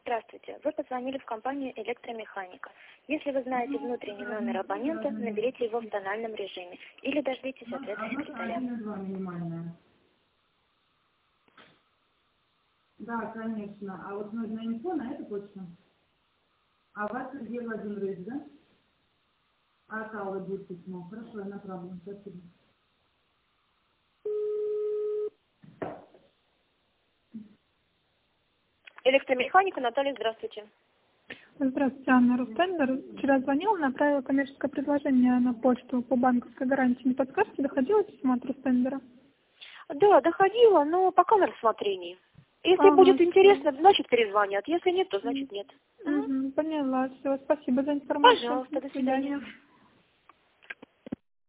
Здравствуйте. Вы позвонили в компанию «Электромеханика». Если вы знаете внутренний номер абонента, наберите его в тональном режиме или дождитесь ответа секретаря. Да, конечно. А вот нужно инфо на эту почту. А вас Сергей Владимирович, да? А Калла будет письмо. Хорошо, я направлю. Спасибо. Электромеханика, Наталья, здравствуйте. Здравствуйте, Анна Рустендер. Вчера звонила, направила коммерческое предложение на почту по банковской гарантии. Не подскажете, доходило письмо от Рустендера? Да, доходила, но пока на рассмотрении. Если будет интересно, значит перезвонят. Если нет, то значит нет. Поняла. Все, спасибо за информацию. Пожалуйста, до свидания.